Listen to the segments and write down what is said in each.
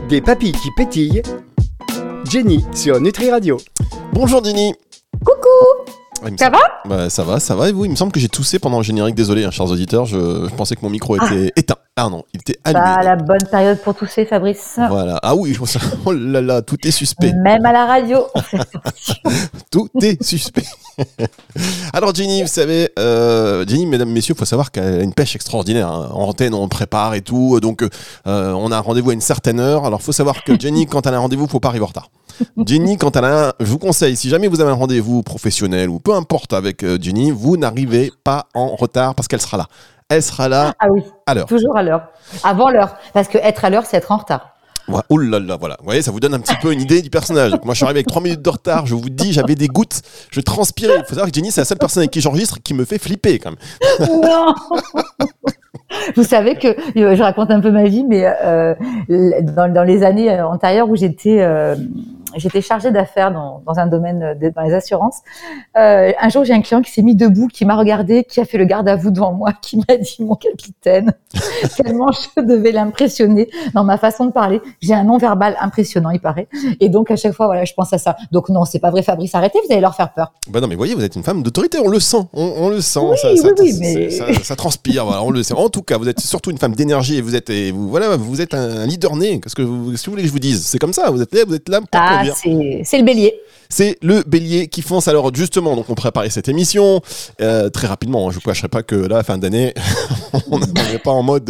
Des papilles qui pétillent. Jenny sur Nutri Radio. Bonjour Jenny. Coucou. Ça va ? Bah, ça va et vous ? Il me semble que j'ai toussé pendant le générique, désolé chers auditeurs, je pensais que mon micro était éteint. Ah non, il était allumé. Pas la bonne période pour tousser, Fabrice. Voilà. Ah oui, je pense. Oh là là, tout est suspect. Même à la radio. Tout est suspect. Alors Jenny, vous savez, Jenny, mesdames, messieurs, il faut savoir qu'elle a une pêche extraordinaire. Hein. En antenne, on prépare et tout, donc on a un rendez-vous à une certaine heure. Alors il faut savoir que Jenny, quand elle a un rendez-vous, il ne faut pas arriver en retard. Jenny, quand elle a je vous conseille, si jamais vous avez un rendez-vous professionnel ou peu importe avec Jenny, vous n'arrivez pas en retard parce qu'elle sera là. Elle sera là à l'heure. Toujours à l'heure. Avant l'heure. Parce que être à l'heure, c'est être en retard. Ouais, oh là là, voilà. Vous voyez, ça vous donne un petit peu une idée du personnage. Donc, moi, je suis arrivé avec 3 minutes de retard. Je vous dis, j'avais des gouttes. Je transpirais. Il faut savoir que Jenny, c'est la seule personne avec qui j'enregistre qui me fait flipper, quand même. Non. Vous savez que je raconte un peu ma vie, mais dans les années antérieures où j'étais chargée d'affaires dans un domaine dans les assurances, un jour j'ai un client qui s'est mis debout, qui m'a regardé, qui a fait le garde-à-vous devant moi, qui m'a dit mon capitaine, tellement je devais l'impressionner dans ma façon de parler. J'ai un non-verbal impressionnant, il paraît, et donc à chaque fois voilà, je pense à ça. Donc non, c'est pas vrai, Fabrice, arrêtez, vous allez leur faire peur. Bah non, mais voyez, vous êtes une femme d'autorité, on le sent, on le sent, oui, mais ça transpire, voilà, on le sait. En tout cas, vous êtes surtout une femme d'énergie et vous êtes un leader né. Qu'est-ce que vous voulez que je vous dise ? C'est comme ça, vous êtes là pour conduire. C'est le bélier. C'est le bélier qui fonce. Alors justement, donc on préparait cette émission très rapidement. Hein, je vous cacherai pas que là, fin d'année, on n'est pas en mode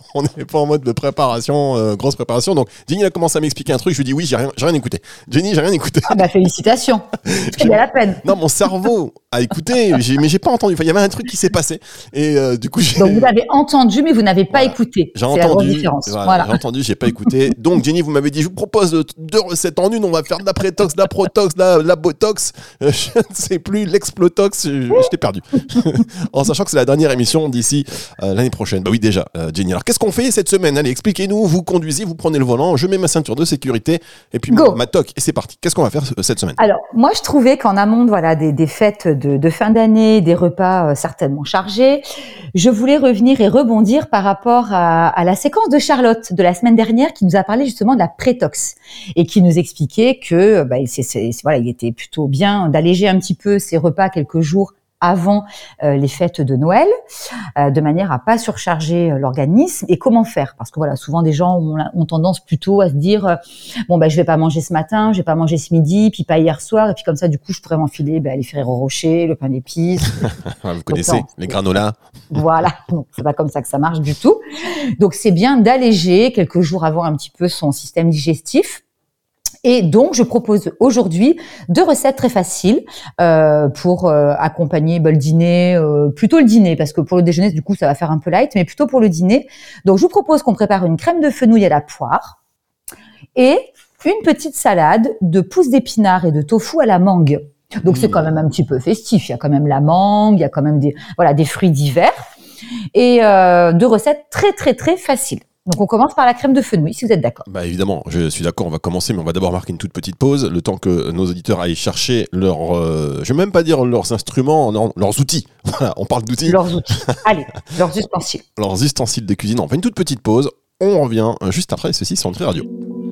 de préparation, grosse préparation. Donc Jenny a commencé à m'expliquer un truc. Je lui dis oui, j'ai rien écouté. Jenny, j'ai rien écouté. Ah bah félicitations. C'est à la peine. Non, mon cerveau a écouté, mais j'ai pas entendu. Enfin, il y avait un truc qui s'est passé et du coup. Donc vous avez entendu, mais vous n'avez pas écouté. J'ai entendu. La grosse différence. Voilà. J'ai entendu, j'ai pas écouté. Donc Jenny, vous m'avez dit, je vous propose 2 recettes en une. On va faire de la prétox, de la protox, la botox, je ne sais plus, l'explotox, je t'ai perdu. En sachant que c'est la dernière émission d'ici l'année prochaine. Bah oui, déjà, Jenny. Alors, qu'est-ce qu'on fait cette semaine ? Allez, expliquez-nous. Vous conduisez, vous prenez le volant, je mets ma ceinture de sécurité et puis ma toque. Et c'est parti. Qu'est-ce qu'on va faire cette semaine ? Alors, moi, je trouvais qu'en amont des fêtes de fin d'année, des repas certainement chargés, je voulais revenir et rebondir par rapport à la séquence de Charlotte de la semaine dernière qui nous a parlé justement de la prétox et qui nous expliquait que il était plutôt bien d'alléger un petit peu ses repas quelques jours avant les fêtes de Noël, de manière à pas surcharger l'organisme. Et comment faire ? Parce que voilà, souvent des gens ont tendance plutôt à se dire je vais pas manger ce matin, je vais pas manger ce midi, puis pas hier soir, et puis comme ça du coup je pourrais m'enfiler les Ferrero Rocher, le pain d'épices. Vous connaissez les granolas. Voilà, donc c'est pas comme ça que ça marche du tout. Donc c'est bien d'alléger quelques jours avant un petit peu son système digestif. Et donc, je propose aujourd'hui 2 recettes très faciles pour accompagner le dîner, plutôt le dîner, parce que pour le déjeuner, du coup, ça va faire un peu light, mais plutôt pour le dîner. Donc, je vous propose qu'on prépare une crème de fenouil à la poire et une petite salade de pousses d'épinards et de tofu à la mangue. Donc, c'est quand même un petit peu festif. Il y a quand même la mangue, il y a quand même des fruits d'hiver et 2 recettes très, très, très faciles. Donc, on commence par la crème de fenouil, si vous êtes d'accord. Bah évidemment, je suis d'accord, on va commencer, mais on va d'abord marquer une toute petite pause, le temps que nos auditeurs aillent chercher je vais même pas dire leurs instruments, non, leurs outils. Voilà, on parle d'outils. Leurs outils. Allez, leurs ustensiles. Leurs ustensiles de cuisine. On fait une toute petite pause, on revient juste après ceci sur Nutri Radio.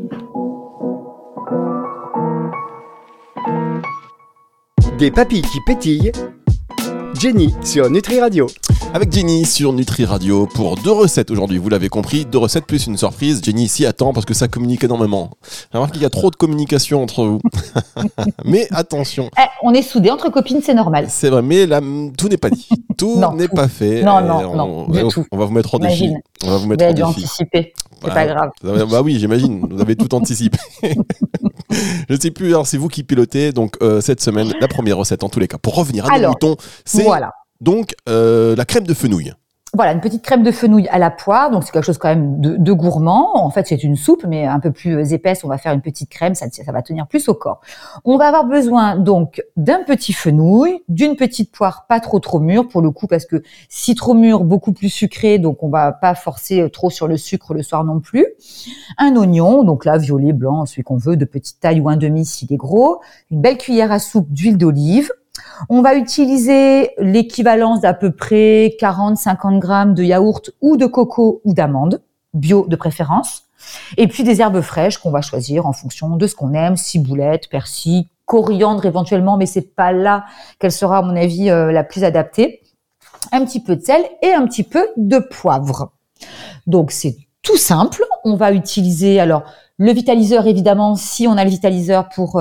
Des papilles qui pétillent. Jenny sur Nutri Radio. Avec Jenny sur Nutri Radio pour 2 recettes aujourd'hui, vous l'avez compris, 2 recettes plus une surprise. Jenny s'y attend parce que ça communique énormément. J'ai remarqué qu'il y a trop de communication entre vous. Mais attention. On est soudés entre copines, c'est normal. C'est vrai, mais là, tout n'est pas dit. Tout n'est pas fait. Non, du tout. On va vous mettre en défi. On va vous mettre en défi. Anticiper. C'est pas grave. Bah oui, j'imagine. Vous avez tout anticipé. Je ne sais plus, alors c'est vous qui pilotez. Donc cette semaine, la première recette en tous les cas. Pour revenir à nos moutons, c'est donc la crème de fenouil. Voilà, une petite crème de fenouil à la poire, donc c'est quelque chose quand même de gourmand. En fait, c'est une soupe, mais un peu plus épaisse. On va faire une petite crème, ça va tenir plus au corps. On va avoir besoin donc d'un petit fenouil, d'une petite poire pas trop mûre pour le coup, parce que si trop mûre, beaucoup plus sucré, donc on va pas forcer trop sur le sucre le soir non plus. Un oignon, donc là violet, blanc, celui qu'on veut, de petite taille ou un demi s'il est gros. Une belle cuillère à soupe d'huile d'olive. On va utiliser l'équivalence d'à peu près 40-50 grammes de yaourt ou de coco ou d'amande, bio de préférence. Et puis des herbes fraîches qu'on va choisir en fonction de ce qu'on aime, ciboulette, persil, coriandre éventuellement, mais c'est pas là qu'elle sera à mon avis la plus adaptée. Un petit peu de sel et un petit peu de poivre. Donc c'est tout simple. On va utiliser alors le vitaliseur évidemment si on a le vitaliseur pour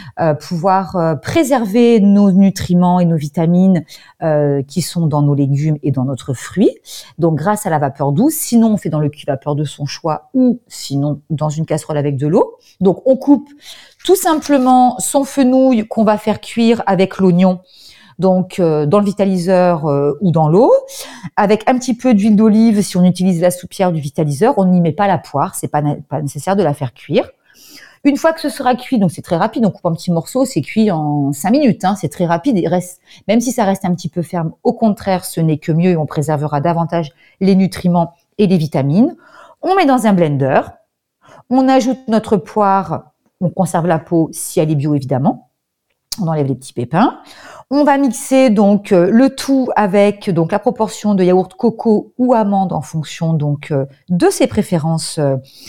pouvoir préserver nos nutriments et nos vitamines qui sont dans nos légumes et dans notre fruit. Donc grâce à la vapeur douce. Sinon on fait dans le cuve-vapeur de son choix ou sinon dans une casserole avec de l'eau. Donc on coupe tout simplement son fenouil qu'on va faire cuire avec l'oignon. Donc dans le vitaliseur ou dans l'eau, avec un petit peu d'huile d'olive si on utilise la soupière du vitaliseur, on n'y met pas la poire, c'est pas nécessaire de la faire cuire. Une fois que ce sera cuit, donc c'est très rapide, on coupe un petit morceau, c'est cuit en 5 minutes, c'est très rapide, il reste, même si ça reste un petit peu ferme, au contraire, ce n'est que mieux et on préservera davantage les nutriments et les vitamines. On met dans un blender, on ajoute notre poire, on conserve la peau si elle est bio évidemment. On enlève les petits pépins. On va mixer donc le tout avec donc la proportion de yaourt coco ou amande en fonction donc de ses préférences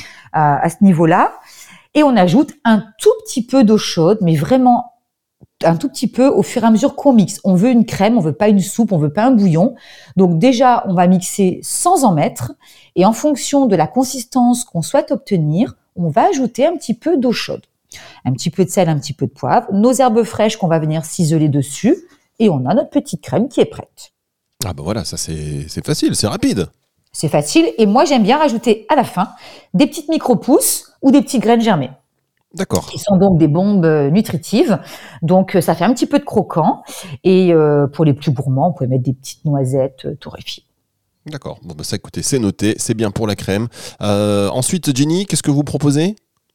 à ce niveau-là. Et on ajoute un tout petit peu d'eau chaude, mais vraiment un tout petit peu au fur et à mesure qu'on mixe. On veut une crème, on veut pas une soupe, on veut pas un bouillon. Donc déjà, on va mixer sans en mettre. Et en fonction de la consistance qu'on souhaite obtenir, on va ajouter un petit peu d'eau chaude. Un petit peu de sel, un petit peu de poivre, nos herbes fraîches qu'on va venir ciseler dessus et on a notre petite crème qui est prête. Ah ben voilà, ça c'est facile, c'est rapide. C'est facile et moi j'aime bien rajouter à la fin des petites micro-pousses ou des petites graines germées. D'accord. Qui sont donc des bombes nutritives, donc ça fait un petit peu de croquant et pour les plus gourmands, on peut mettre des petites noisettes torréfiées. D'accord, bon bah ça écoutez, c'est noté, c'est bien pour la crème. Ensuite Jenny, qu'est-ce que vous proposez ?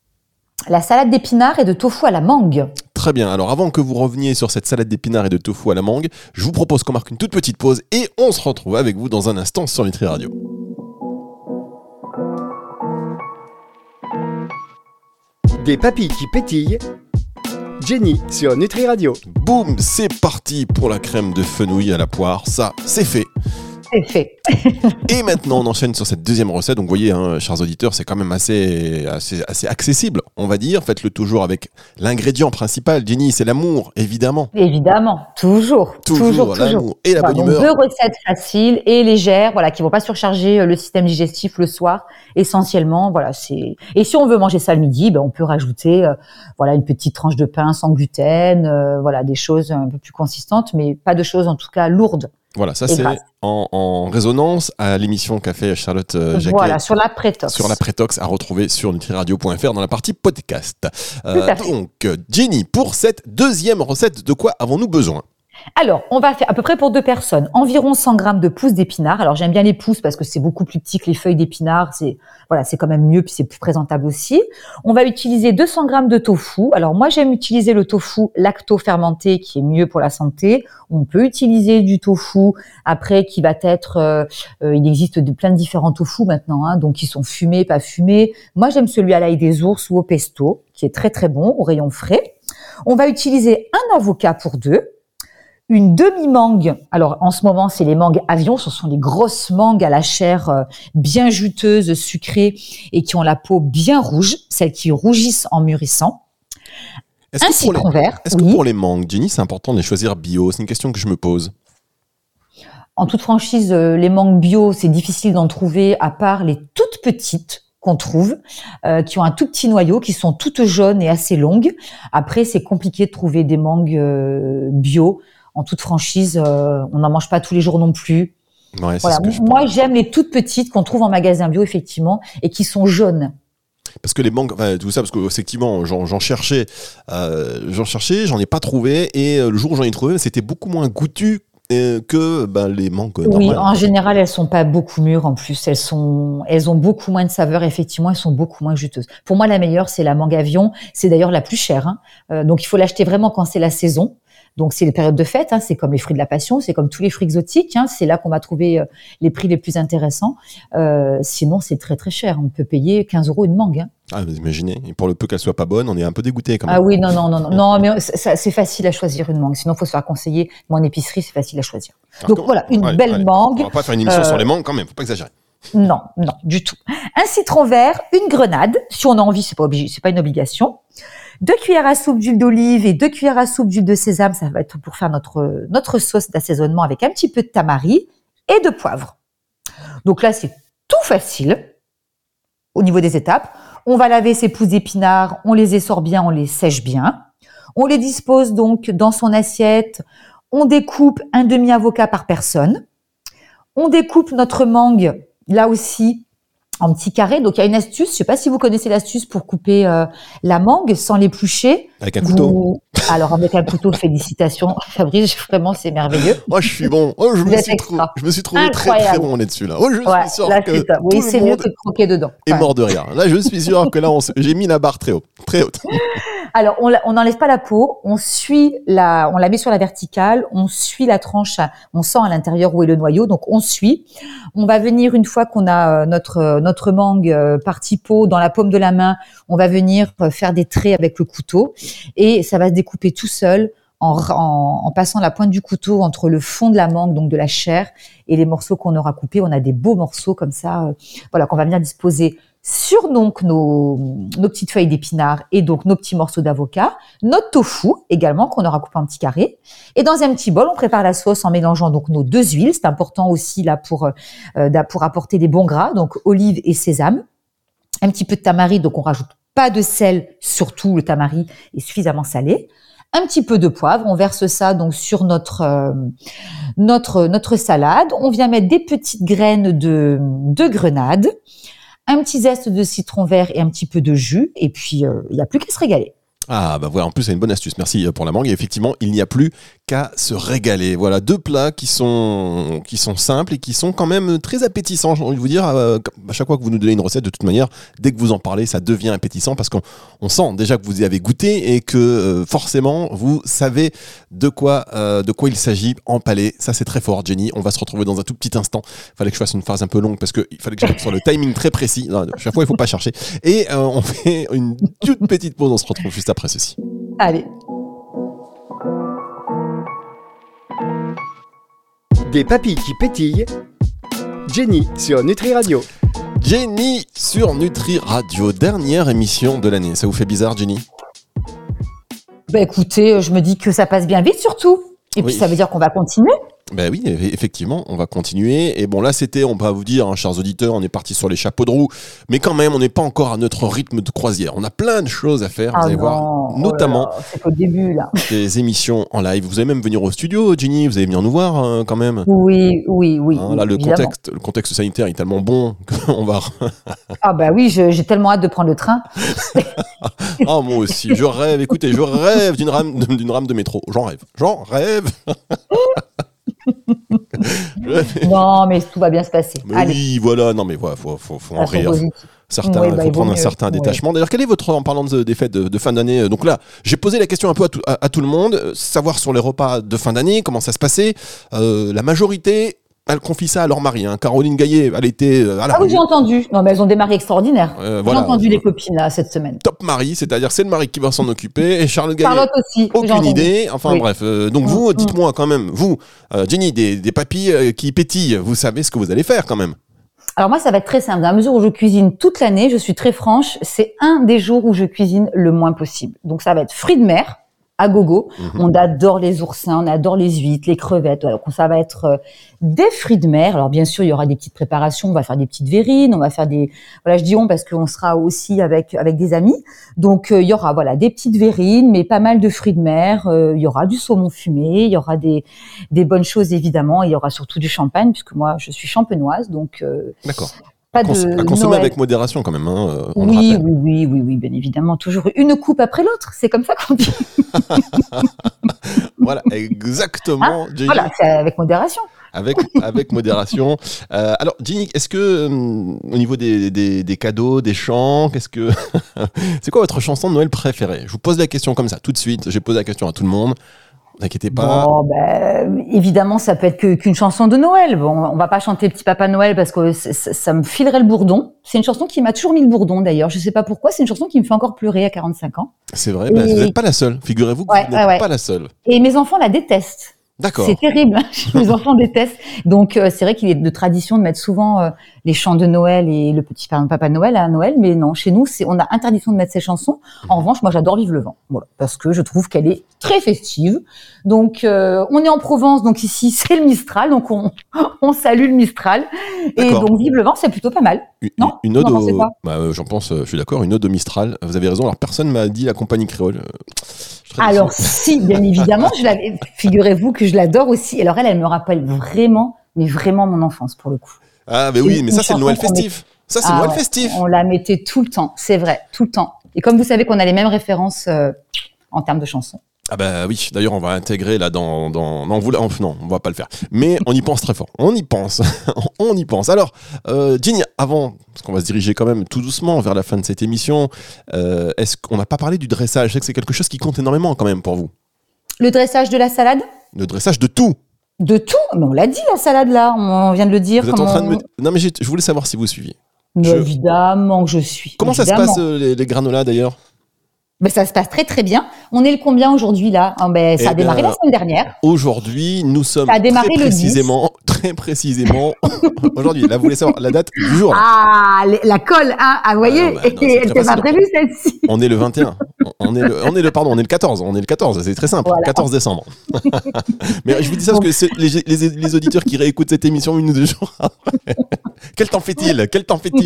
La salade d'épinards et de tofu à la mangue. Très bien, alors avant que vous reveniez sur cette salade d'épinards et de tofu à la mangue, je vous propose qu'on marque une toute petite pause et on se retrouve avec vous dans un instant sur Nutri Radio. Des papilles qui pétillent. Jenny sur Nutri Radio. Boum, c'est parti pour la crème de fenouil à la poire, ça c'est fait. C'est fait. Et maintenant, on enchaîne sur cette deuxième recette. Donc, vous voyez, chers auditeurs, c'est quand même assez accessible, on va dire. Faites-le toujours avec l'ingrédient principal. Jenny, c'est l'amour, évidemment. Évidemment, toujours. L'amour et la bonne donc humeur. 2 recettes faciles et légères, voilà, qui vont pas surcharger le système digestif le soir. Essentiellement, voilà, c'est. Et si on veut manger ça le midi, on peut rajouter, voilà, une petite tranche de pain sans gluten, voilà, des choses un peu plus consistantes, mais pas de choses en tout cas lourdes. Voilà, ça c'est en résonance à l'émission qu'a fait Charlotte Jacquet. Voilà, sur la Prétox. Sur la Prétox, à retrouver sur nutriradio.fr dans la partie podcast. Donc, Jenny, pour cette deuxième recette, de quoi avons-nous besoin ? Alors, on va faire à peu près pour 2 personnes, environ 100 grammes de pousses d'épinards. Alors, j'aime bien les pousses parce que c'est beaucoup plus petit que les feuilles d'épinards. C'est quand même mieux, puis c'est plus présentable aussi. On va utiliser 200 grammes de tofu. Alors, moi, j'aime utiliser le tofu lacto-fermenté qui est mieux pour la santé. On peut utiliser du tofu après qui va être, il existe plein de différents tofu maintenant, donc qui sont fumés, pas fumés. Moi, j'aime celui à l'ail des ours ou au pesto, qui est très très bon, au rayon frais. On va utiliser un avocat pour 2. Une demi-mangue, alors en ce moment c'est les mangues avion, ce sont les grosses mangues à la chair bien juteuse, sucrée et qui ont la peau bien rouge, celles qui rougissent en mûrissant. Un citron vert. Est-ce que pour les mangues, Jenny, c'est important de les choisir bio ? C'est une question que je me pose. En toute franchise, les mangues bio, c'est difficile d'en trouver à part les toutes petites qu'on trouve, qui ont un tout petit noyau, qui sont toutes jaunes et assez longues. Après, c'est compliqué de trouver des mangues bio. En toute franchise, on n'en mange pas tous les jours non plus. Ouais, voilà. Moi, j'aime les toutes petites qu'on trouve en magasin bio, effectivement, et qui sont jaunes. Parce que les mangues, tout ça, parce que effectivement, j'en cherchais, j'en ai pas trouvé, et le jour où j'en ai trouvé, c'était beaucoup moins goûtu que les mangues normales. Oui, en général, elles sont pas beaucoup mûres en plus. Elles ont beaucoup moins de saveur, effectivement, elles sont beaucoup moins juteuses. Pour moi, la meilleure, c'est la mangue avion. C'est d'ailleurs la plus chère. Donc, il faut l'acheter vraiment quand c'est la saison. Donc, c'est les périodes de fête, c'est comme les fruits de la passion, c'est comme tous les fruits exotiques, c'est là qu'on va trouver les prix les plus intéressants. Sinon, c'est très très cher. On peut payer 15 € une mangue. Ah, vous imaginez, et pour le peu qu'elle soit pas bonne, on est un peu dégoûté quand même. Ah oui, non, mais c'est facile à choisir une mangue. Sinon, il faut se faire conseiller. Moi, en épicerie, c'est facile à choisir. Donc voilà, une belle mangue. On va pas faire une émission sur les mangues quand même, faut pas exagérer. Non, non, du tout. Un citron vert, une grenade, si on a envie, c'est pas obligé, c'est pas une obligation. 2 cuillères à soupe d'huile d'olive et 2 cuillères à soupe d'huile de sésame, ça va être pour faire notre sauce d'assaisonnement avec un petit peu de tamari et de poivre. Donc là, c'est tout facile au niveau des étapes. On va laver ces pousses d'épinards, on les essore bien, on les sèche bien. On les dispose donc dans son assiette. On découpe un demi-avocat par personne. On découpe notre mangue, là aussi, en petits carrés. Donc, il y a une astuce. Je ne sais pas si vous connaissez l'astuce pour couper la mangue sans l'éplucher. Avec un couteau. Alors, avec un couteau, félicitations, Fabrice. Vraiment, c'est merveilleux. Moi, je suis bon. Oh, je me suis trouvé très, très bon là-dessus. Là. Oh, je suis sûr là, que ça. Oui, c'est mieux que de croquer dedans. Est mort de rire. Là, je suis sûr que là, j'ai mis la barre très haute. Très haute. Alors, on n'enlève pas la peau, on la met sur la verticale, on suit la tranche, on sent à l'intérieur où est le noyau, donc on suit. On va venir, une fois qu'on a notre mangue partie peau dans la paume de la main, on va venir faire des traits avec le couteau et ça va se découper tout seul en passant la pointe du couteau entre le fond de la mangue, donc de la chair, et les morceaux qu'on aura coupés. On a des beaux morceaux comme ça, voilà, qu'on va venir disposer sur donc nos petites feuilles d'épinards et donc nos petits morceaux d'avocat, notre tofu également qu'on aura coupé en petits carrés. Et dans un petit bol, on prépare la sauce en mélangeant donc nos 2 huiles. C'est important aussi là pour apporter des bons gras, donc olive et sésame. Un petit peu de tamari, donc on rajoute pas de sel, surtout le tamari est suffisamment salé. Un petit peu de poivre, on verse ça donc sur notre salade. On vient mettre des petites graines de grenade, un petit zeste de citron vert et un petit peu de jus. Et puis, il n'y a plus qu'à se régaler. Ah, bah voilà, en plus, c'est une bonne astuce. Merci pour la mangue. Et effectivement, il n'y a plus qu'à se régaler. Voilà, 2 plats qui sont simples et qui sont quand même très appétissants. J'ai envie de vous dire, à chaque fois que vous nous donnez une recette, de toute manière, dès que vous en parlez, ça devient appétissant parce qu'on sent déjà que vous y avez goûté et que forcément, vous savez de quoi il s'agit en palais. Ça, c'est très fort, Jenny. On va se retrouver dans un tout petit instant. Il fallait que je fasse une phrase un peu longue parce qu'il fallait que j'arrive sur le timing très précis. Non, chaque fois, il ne faut pas chercher. Et on fait une toute petite pause. On se retrouve juste après ceci. Allez. Des papilles qui pétillent. Jenny sur Nutri Radio. Jenny sur Nutri Radio, dernière émission de l'année. Ça vous fait bizarre, Jenny ? Bah écoutez, je me dis que ça passe bien vite surtout. Et puis ça veut dire qu'on va continuer. Ben oui, effectivement, on va continuer. Et bon, là, on va vous dire, hein, chers auditeurs, on est parti sur les chapeaux de roue. Mais quand même, on n'est pas encore à notre rythme de croisière. On a plein de choses à faire, vous allez voir. Notamment, c'est qu'au début, là. Des émissions en live. Vous allez même venir au studio, Jenny. Vous allez venir nous voir, quand même. Oui. Hein, là, le contexte sanitaire est tellement bon qu'on va... Ah bah oui, j'ai tellement hâte de prendre le train. Ah, moi aussi. Je rêve d'une rame de métro. J'en rêve. Non, mais tout va bien se passer. Mais oui, voilà. Non, mais voilà, faut en rire. Certains, faut prendre un certain détachement. D'ailleurs, quel est en parlant des fêtes de fin d'année, donc là, j'ai posé la question un peu à tout le monde, savoir sur les repas de fin d'année, comment ça se passait. La majorité, elle confie ça à leur mari. Hein. Caroline Gaillet, elle était à la Ah oui, j'ai entendu. Non, mais elles ont des maris extraordinaires. J'ai entendu les copines là cette semaine. Top mari, c'est-à-dire c'est le mari qui va s'en occuper. Et Charlotte Gaillet, Charlotte aussi, aucune idée. Enfin bref, donc vous, dites-moi quand même, vous, Jenny, des papilles qui pétillent, vous savez ce que vous allez faire quand même. Alors moi, ça va être très simple. Dans la mesure où je cuisine toute l'année, je suis très franche, c'est un des jours où je cuisine le moins possible. Donc ça va être fruits de mer à gogo. On adore les oursins, on adore les huîtres, les crevettes. Voilà. Donc ça va être des fruits de mer. Alors bien sûr, il y aura des petites préparations. On va faire des petites verrines, on va faire des... Voilà, je dis on parce qu'on sera aussi avec des amis. Donc il y aura des petites verrines, mais pas mal de fruits de mer. Il y aura du saumon fumé, il y aura des bonnes choses évidemment. Il y aura surtout du champagne puisque moi je suis champenoise. Donc d'accord. À consommer Noël. Avec modération quand même. Hein, oui, bien évidemment. Toujours une coupe après l'autre. C'est comme ça qu'on dit. Voilà, exactement. Jenny. Voilà, c'est avec modération. Avec modération. Alors, Jenny, est-ce que au niveau des cadeaux, des chants, c'est quoi votre chanson de Noël préférée ? Je vous pose la question comme ça, tout de suite. J'ai posé la question à tout le monde. Ne vous inquiétez pas. Bon, évidemment, ça peut être qu'une chanson de Noël. Bon, on va pas chanter Petit Papa Noël parce que ça me filerait le bourdon. C'est une chanson qui m'a toujours mis le bourdon d'ailleurs. Je sais pas pourquoi. C'est une chanson qui me fait encore pleurer à 45 ans. C'est vrai. Vous n'êtes pas la seule. Figurez-vous que vous n'êtes pas la seule. Et mes enfants la détestent. D'accord. C'est terrible. Mes enfants détestent. Donc, c'est vrai qu'il est de tradition de mettre souvent les chants de Noël et le petit Papa Noël à Noël, mais non, chez nous, on a interdiction de mettre ces chansons. En revanche, moi, j'adore Vive le vent, voilà, parce que je trouve qu'elle est très festive. Donc, on est en Provence, donc ici, c'est le Mistral, donc on salue le Mistral. Et donc, Vive le vent, c'est plutôt pas mal. Non, une ode j'en pense, je suis d'accord, une ode au Mistral. Vous avez raison. Alors, personne m'a dit la compagnie créole. Alors, si, bien évidemment, figurez-vous que je l'adore aussi. Alors, elle me rappelle vraiment, mais vraiment mon enfance, pour le coup. Ah, mais oui, mais ça, c'est le Noël festif. Ça, c'est le Noël festif. On la mettait tout le temps, c'est vrai, tout le temps. Et comme vous savez qu'on a les mêmes références en termes de chansons. Ah bah oui, d'ailleurs on va intégrer là non, on va pas le faire. Mais on y pense très fort, on y pense. On y pense. Alors, Jenny, avant, parce qu'on va se diriger quand même tout doucement vers la fin de cette émission, est-ce qu'on n'a pas parlé du dressage? Je sais que c'est quelque chose qui compte énormément quand même pour vous. Le dressage de la salade? Le dressage de tout. De tout? Mais on l'a dit, la salade, là. On vient de le dire. Vous êtes en train de me... Non, mais je voulais savoir si vous suiviez. Évidemment que je suis. Comment ça se passe, les granolas, d'ailleurs? Ben, ça se passe très très bien. On est le combien aujourd'hui là? Ça a démarré la semaine dernière. Aujourd'hui, nous sommes très précisément. Aujourd'hui, là, vous voulez savoir la date du jour? Là. Ah, la colle, hein? Ah, vous voyez, elle n'était pas prévue celle-ci. On est le 21. On est le 14. On est le 14. C'est très simple. Voilà. 14 décembre. Mais je vous dis ça parce que les auditeurs qui réécoutent cette émission une ou deux jours après. Quel temps fait-il? Non,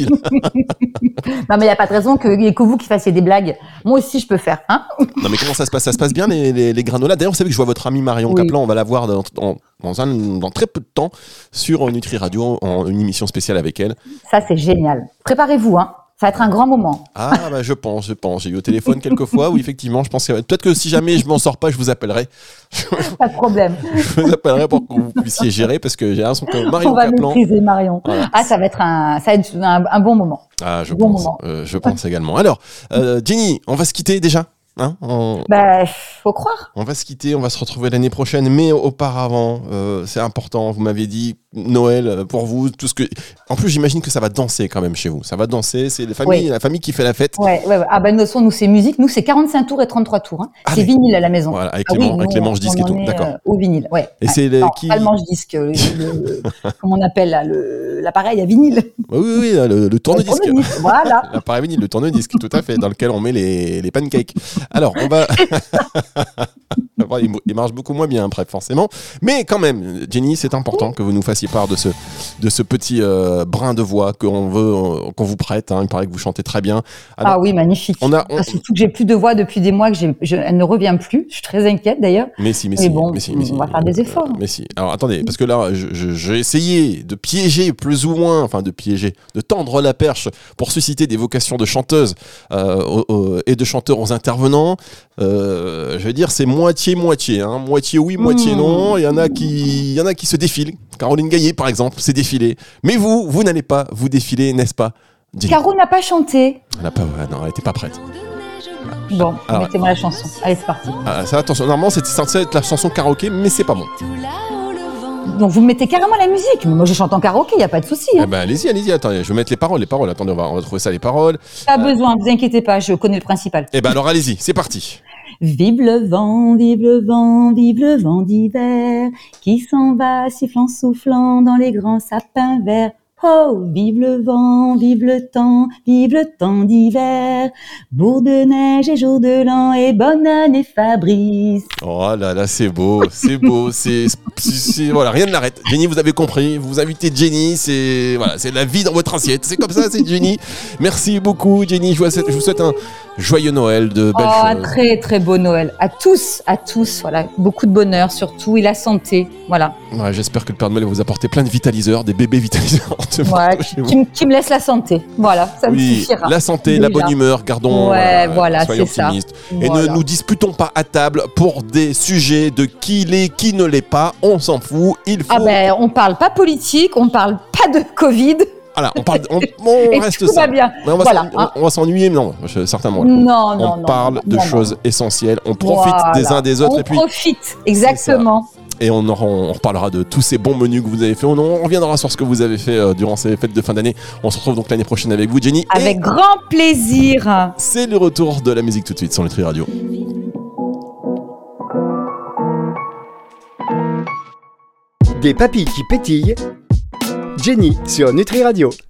mais il n'y a pas de raison qu'il n'y ait que vous qui fassiez des blagues. Moi aussi, je peux faire. Hein. Non, mais comment ça se passe? Ça se passe bien, les granolas. D'ailleurs, vous savez que je vois votre amie Marion Kaplan. On va la voir dans très peu de temps sur Nutri Radio, une émission spéciale avec elle. Ça, c'est génial. Préparez-vous, hein. Ça va être un grand moment. Ah, bah, je pense. J'ai eu au téléphone quelques fois. Oui, effectivement, je pense que peut-être que si jamais je m'en sors pas, je vous appellerai. Pas de problème. Je vous appellerai pour que vous puissiez gérer parce que j'ai un son comme Marion Kaplan. On va maîtriser Marion. Voilà. Ah, ça va être un bon moment. Ah, je pense également. Alors, Jenny, on va se quitter déjà. Hein, faut croire. On va se quitter, on va se retrouver l'année prochaine, mais auparavant, c'est important, vous m'avez dit, Noël, pour vous, tout ce que... En plus, j'imagine que ça va danser quand même chez vous. Ça va danser, c'est la famille qui fait la fête. Ouais. Ah ben, nous, c'est musique. Nous, c'est 45 tours et 33 tours. Hein. C'est vinyle à la maison. Voilà, avec les manches disques et tout. D'accord. Au vinyle, ouais. Et c'est pas le manche disque, comment on appelle là, l'appareil à vinyle. Oui, le tourne-disque. Voilà. L'appareil vinyle, le tourne-disque, tout à fait, dans lequel on met les pancakes. Alors, on va... Il marche beaucoup moins bien après, forcément. Mais quand même, Jenny, c'est important que vous nous fassiez part de ce petit brin de voix qu'on vous prête. Hein. Il paraît que vous chantez très bien. Alors, oui, magnifique. Surtout que j'ai plus de voix depuis des mois, elle ne revient plus. Je suis très inquiète d'ailleurs. Mais si. On va faire des efforts. Mais si. Alors attendez, parce que là, j'ai essayé de piéger plus ou moins, de tendre la perche pour susciter des vocations de chanteuses et de chanteurs aux intervenants. Je veux dire, c'est moitié, hein. Moitié oui, moitié non. Il y en a qui se défilent. Caroline Gaillet, par exemple, s'est défilée. Mais vous n'allez pas vous défiler, n'est-ce pas? Caro n'a pas chanté. Elle n'était pas prête. Bon, mettez-moi la chanson. Allez, c'est parti. Ça, attention, normalement, c'était censé être la chanson karaoké, mais c'est pas bon. Donc vous me mettez carrément la musique. Moi, je chante en karaoké, il n'y a pas de souci. Hein. Allez-y, attendez, je vais mettre les paroles. Attendez, on va retrouver ça, les paroles. Pas besoin, vous inquiétez pas, je connais le principal. Alors allez-y, c'est parti. Vive le vent, vive le vent, vive le vent d'hiver, qui s'en va sifflant, soufflant dans les grands sapins verts. Oh, vive le vent, vive le temps d'hiver, bourre de neige et jour de l'an et bonne année Fabrice. Oh là là, c'est beau, voilà, rien ne l'arrête. Jenny, vous avez compris, vous invitez Jenny, c'est la vie dans votre assiette, c'est comme ça, c'est Jenny. Merci beaucoup, Jenny, je vous souhaite un joyeux Noël, de belles choses. Un très très beau Noël, à tous, voilà, beaucoup de bonheur surtout et la santé, voilà. Ouais, j'espère que le Père Noël va vous apporter plein de vitaliseurs, des bébés vitaliseurs. Ouais, qui me laisse la santé. Voilà, ça me suffira. La santé, déjà. La bonne humeur, soyons optimistes. Et ne nous disputons pas à table pour des sujets de qui l'est, qui ne l'est pas. On s'en fout. On parle pas politique, on parle pas de Covid. Voilà, on reste ça. Va bien. On va s'ennuyer, non, certainement. On parle de choses essentielles. On profite des uns des autres. On profite, exactement. Et on reparlera de tous ces bons menus que vous avez fait. On reviendra sur ce que vous avez fait durant ces fêtes de fin d'année. On se retrouve donc l'année prochaine avec vous, Jenny. Avec grand plaisir. C'est le retour de la musique tout de suite sur Nutri Radio. Des papilles qui pétillent. Jenny sur Nutri Radio.